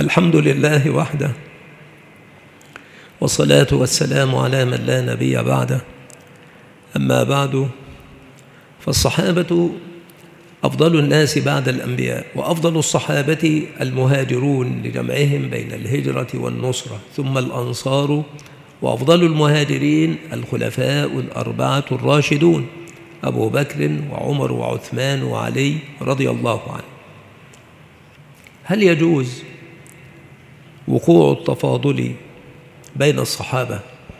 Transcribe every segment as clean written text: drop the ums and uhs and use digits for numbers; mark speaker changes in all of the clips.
Speaker 1: الحمد لله وحده، والصلاة والسلام على من لا نبي بعده. أما بعد، فالصحابة أفضل الناس بعد الأنبياء، وأفضل الصحابة المهاجرون لجمعهم بين الهجرة والنصرة، ثم الأنصار، وأفضل المهاجرين الخلفاء الأربعة الراشدون أبو بكر وعمر وعثمان وعلي رضي الله عنه. هل يجوز وقوع التفاضل بين الصحابة؟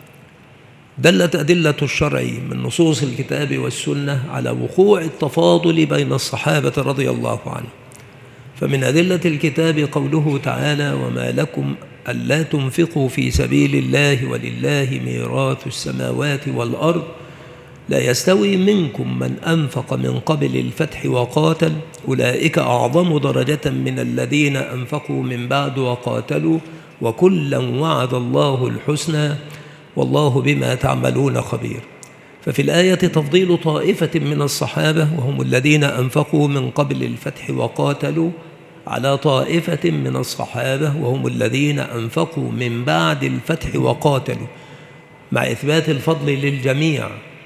Speaker 1: دلت أدلة الشرع من نصوص الكتاب والسنة على وقوع التفاضل بين الصحابة رضي الله عنهم. فمن أدلة الكتاب قوله تعالى: وما لكم ألا تنفقوا في سبيل الله ولله ميراث السماوات والأرض لا يستوي منكم من أنفق من قبل الفتح وقاتل أولئك أعظم درجة من الذين أنفقوا من بعد وقاتلوا وكلا وعد الله الحسنى والله بما تعملون خبير. ففي الآية تفضيل طائفة من الصحابة وهم الذين أنفقوا من قبل الفتح وقاتلوا على طائفة من الصحابة وهم الذين أنفقوا من بعد الفتح وقاتلوا، مع إثبات الفضل للجميع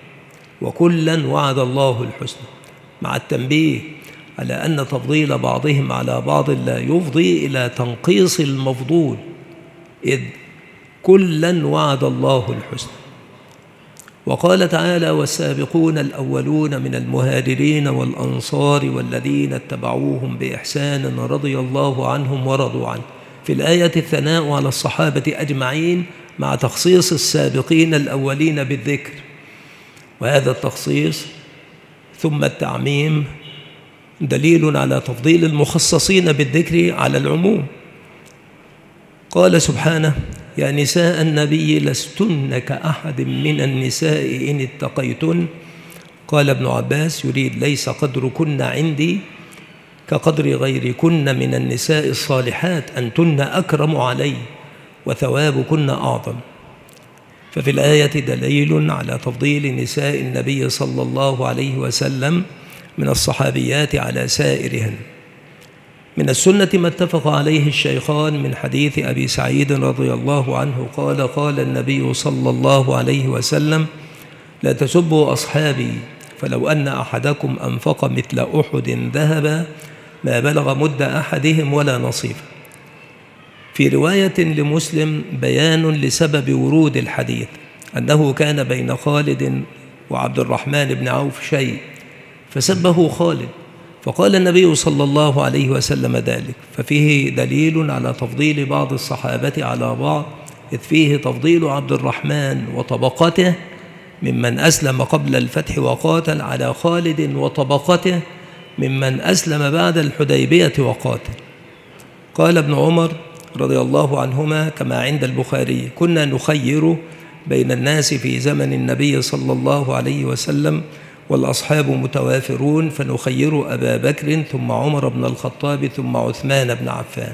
Speaker 1: وكلا وعد الله الحسنى، مع التنبيه على أن تفضيل بعضهم على بعض لا يفضي إلى تنقيص المفضول، إذ كلا وعد الله الحسنى. وقال تعالى: والسابقون الأولون من المهاجرين والأنصار والذين اتبعوهم بإحسان رضي الله عنهم ورضوا عنه. في الآية الثناء على الصحابة أجمعين مع تخصيص السابقين الأولين بالذكر، وهذا التخصيص ثم التعميم دليل على تفضيل المخصصين بالذكر على العموم. قال سبحانه: يا نساء النبي لستن كأحد من النساء إن اتقيتن. قال ابن عباس يريد: ليس قدركن عندي كقدر غيركن من النساء الصالحات، أنتن أكرم علي وثوابكن أعظم. ففي الآية دليل على تفضيل نساء النبي صلى الله عليه وسلم من الصحابيات على سائرهن. من السنة ما اتفق عليه الشيخان من حديث أبي سعيد رضي الله عنه قال: قال النبي صلى الله عليه وسلم: لا تسبوا أصحابي، فلو أن أحدكم أنفق مثل أحد ذهبا ما بلغ مد أحدهم ولا نصيفه. في رواية لمسلم بيان لسبب ورود الحديث، أنه كان بين خالد وعبد الرحمن بن عوف شيء فسبه خالد، فقال النبي صلى الله عليه وسلم ذلك. ففيه دليل على تفضيل بعض الصحابة على بعض، إذ فيه تفضيل عبد الرحمن وطبقته ممن أسلم قبل الفتح وقاتل على خالد وطبقته ممن أسلم بعد الحديبية وقاتل. قال ابن عمر رضي الله عنهما كما عند البخاري: كنا نخير بين الناس في زمن النبي صلى الله عليه وسلم والأصحاب متوافرون، فنخير أبا بكر ثم عمر بن الخطاب ثم عثمان بن عفان.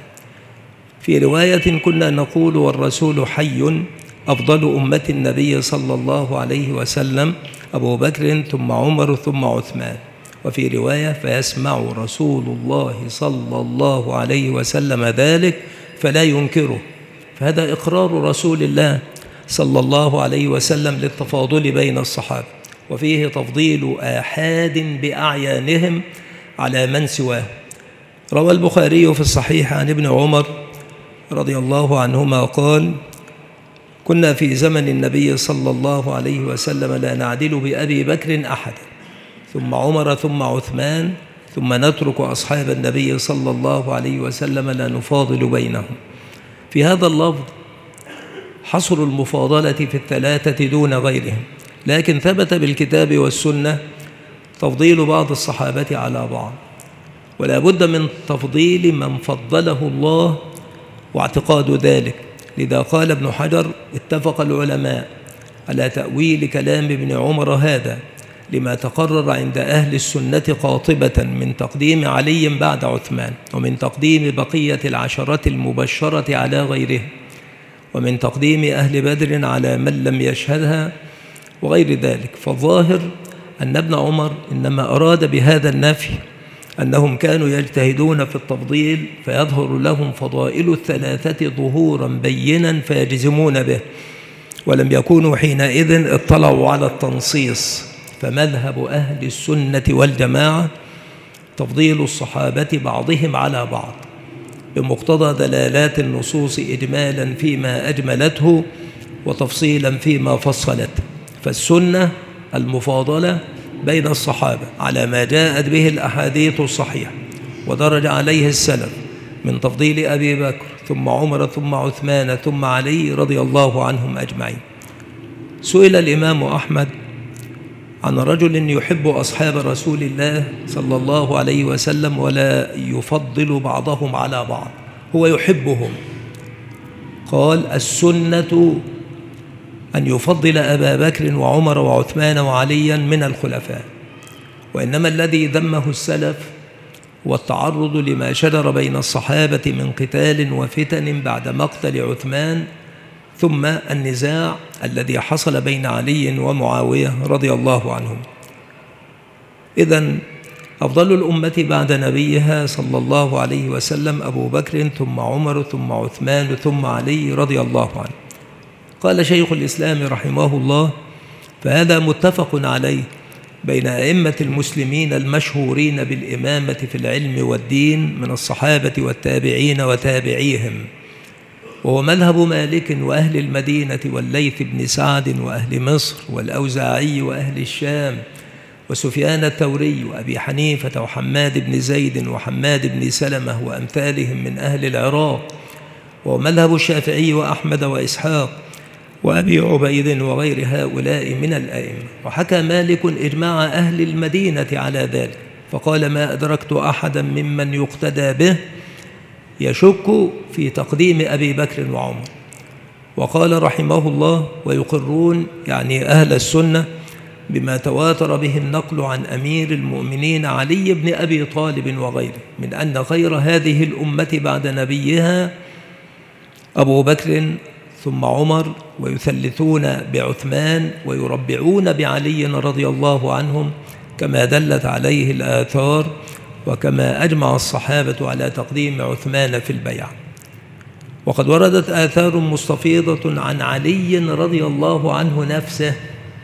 Speaker 1: في رواية: كنا نقول والرسول حي أفضل أمة النبي صلى الله عليه وسلم أبو بكر ثم عمر ثم عثمان. وفي رواية: فيسمع رسول الله صلى الله عليه وسلم ذلك فلا ينكره. فهذا إقرار رسول الله صلى الله عليه وسلم للتفاضل بين الصحابة، وفيه تفضيل آحاد بأعيانهم على من سواه. روى البخاري في الصحيح عن ابن عمر رضي الله عنهما قال: كنا في زمن النبي صلى الله عليه وسلم لا نعدل بأبي بكر أحد، ثم عمر ثم عثمان، ثم نترك أصحاب النبي صلى الله عليه وسلم لا نفاضل بينهم. في هذا اللفظ حصر المفاضلة في الثلاثة دون غيرهم، لكن ثبت بالكتاب والسنة تفضيل بعض الصحابة على بعض، ولا بد من تفضيل من فضله الله واعتقاد ذلك. لذا قال ابن حجر: اتفق العلماء على تأويل كلام ابن عمر هذا لما تقرر عند أهل السنة قاطبة من تقديم علي بعد عثمان، ومن تقديم بقية العشرة المبشرة على غيره، ومن تقديم أهل بدر على من لم يشهدها وغير ذلك. فالظاهر أن ابن عمر إنما أراد بهذا النفي أنهم كانوا يجتهدون في التفضيل فيظهر لهم فضائل الثلاثة ظهورا بينا فيجزمون به، ولم يكونوا حينئذ اطلعوا على التنصيص. فمذهب أهل السنة والجماعة تفضيل الصحابة بعضهم على بعض بمقتضى دلالات النصوص إجمالا فيما أجملته وتفصيلا فيما فصلته. فالسنة المفاضلة بين الصحابة على ما جاءت به الأحاديث الصحيحة ودرج عليه السلف من تفضيل أبي بكر ثم عمر ثم عثمان ثم علي رضي الله عنهم أجمعين. سئل الإمام أحمد عن رجل يحب أصحاب رسول الله صلى الله عليه وسلم ولا يفضل بعضهم على بعض، هو يحبهم. قال: السنة أن يفضل أبا بكر وعمر وعثمان وعليا من الخلفاء، وإنما الذي ذمه السلف هو التعرض لما شجر بين الصحابة من قتال وفتن بعد مقتل عثمان، ثم النزاع الذي حصل بين علي ومعاوية رضي الله عنهم. إذن أفضل الأمة بعد نبيها صلى الله عليه وسلم أبو بكر ثم عمر ثم عثمان ثم علي رضي الله عنه. قال شيخ الإسلام رحمه الله: فهذا متفق عليه بين أئمة المسلمين المشهورين بالإمامة في العلم والدين من الصحابة والتابعين وتابعيهم، وهو مذهب مالك وأهل المدينة والليث بن سعد وأهل مصر والأوزاعي وأهل الشام وسفيان الثوري وأبي حنيفة وحماد بن زيد وحماد بن سلمة وأمثالهم من أهل العراق، وهو مذهب الشافعي وأحمد وإسحاق وأبي عبيد وغير هؤلاء من الأئمة. وحكى مالك إجماع أهل المدينة على ذلك، فقال: ما أدركت أحدا ممن يقتدى به يشك في تقديم أبي بكر وعمر. وقال رحمه الله: ويقرون يعني أهل السنة بما تواتر به النقل عن أمير المؤمنين علي بن أبي طالب وغيره من أن خير هذه الأمة بعد نبيها أبو بكر ثم عمر، ويثلثون بعثمان ويربعون بعلي رضي الله عنهم كما دلت عليه الآثار، وكما أجمع الصحابة على تقديم عثمان في البيعة. وقد وردت آثار مستفيضة عن علي رضي الله عنه نفسه،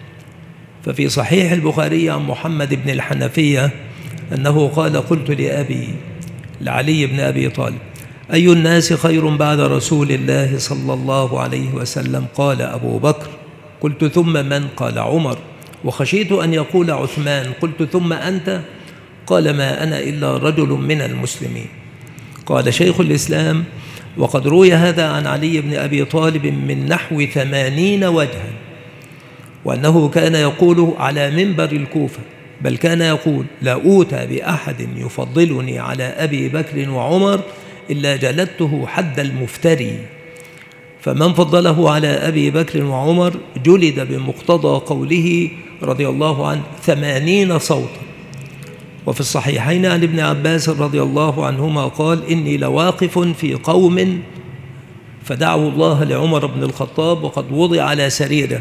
Speaker 1: ففي صحيح البخاري عن محمد بن الحنفية أنه قال: قلت لأبي لعلي بن أبي طالب: أي الناس خير بعد رسول الله صلى الله عليه وسلم؟ قال: أبو بكر. قلت: ثم من؟ قال: عمر. وخشيت أن يقول عثمان. قلت: ثم أنت؟ قال: ما أنا إلا رجل من المسلمين. قال شيخ الإسلام: وقد روي هذا عن علي بن أبي طالب من نحو 80 وجها، وأنه كان يقول على منبر الكوفة، بل كان يقول: لا أوتى بأحد يفضلني على أبي بكر وعمر إلا جلدته حد المفتري. فمن فضله على أبي بكر وعمر جلد بمقتضى قوله رضي الله عنه 80 صوتا. وفي الصحيحين عن ابن عباس رضي الله عنهما قال: إني لواقف في قوم فدعوا الله لعمر بن الخطاب وقد وضع على سريره،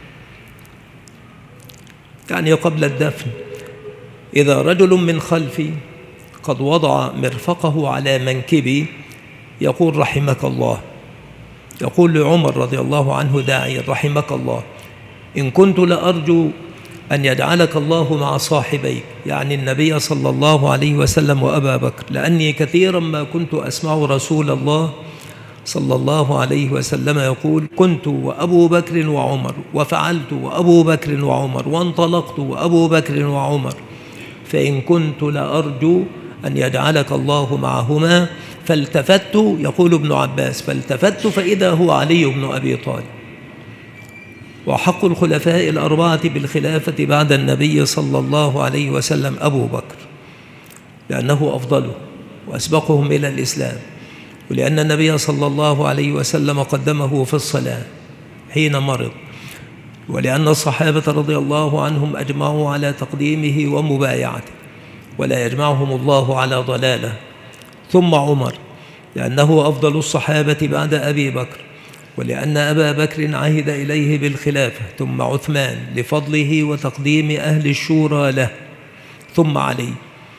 Speaker 1: يعني قبل الدفن، إذا رجل من خلفي قد وضع مرفقه على منكبي يقول: رحمك الله. يقول لعمر رضي الله عنه داعيا: رحمك الله، إن كنت لأرجو أن يجعلك الله مع صاحبيك، يعني النبي صلى الله عليه وسلم وأبا بكر، لأني كثيرا ما كنت أسمع رسول الله صلى الله عليه وسلم يقول: كنت وأبو بكر وعمر، وفعلت وأبو بكر وعمر، وانطلقت وأبو بكر وعمر، فإن كنت لأرجو أن يجعلك الله معهما. فالتفت، يقول ابن عباس، فالتفت فإذا هو علي بن أبي طالب. وحق الخلفاء الأربعة بالخلافة بعد النبي صلى الله عليه وسلم أبو بكر، لأنه أفضله وأسبقهم إلى الإسلام، ولأن النبي صلى الله عليه وسلم قدمه في الصلاة حين مرض، ولأن الصحابة رضي الله عنهم أجمعوا على تقديمه ومبايعته، ولا يجمعهم الله على ضلاله. ثم عمر، لأنه أفضل الصحابة بعد أبي بكر، ولأن أبا بكر عهد إليه بالخلافة. ثم عثمان لفضله وتقديم أهل الشورى له. ثم علي،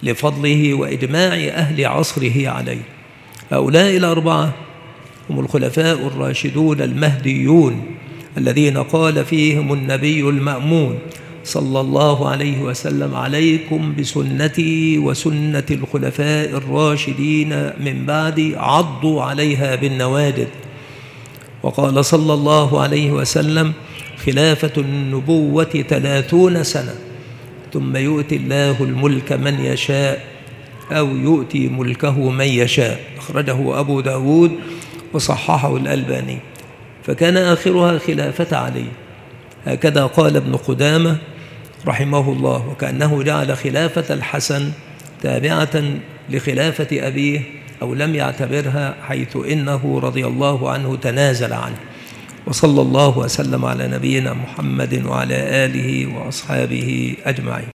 Speaker 1: لفضله وإجماع أهل عصره عليه. هؤلاء الأربعة هم الخلفاء الراشدون المهديون الذين قال فيهم النبي المأمون صلى الله عليه وسلم: عليكم بسنتي وسنة الخلفاء الراشدين من بعدي عضوا عليها بالنواجذ. وقال صلى الله عليه وسلم: خلافة النبوة 30 سنة ثم يؤتي الله الملك من يشاء أو يؤتي ملكه من يشاء. أخرجه أبو داود وصححه الألباني. فكان آخرها خلافة علي، هكذا قال ابن قدامة رحمه الله، وكأنه جعل خلافة الحسن تابعة لخلافة أبيه أو لم يعتبرها، حيث إنه رضي الله عنه تنازل عنه. وصلى الله وسلم على نبينا محمد وعلى آله وأصحابه أجمعين.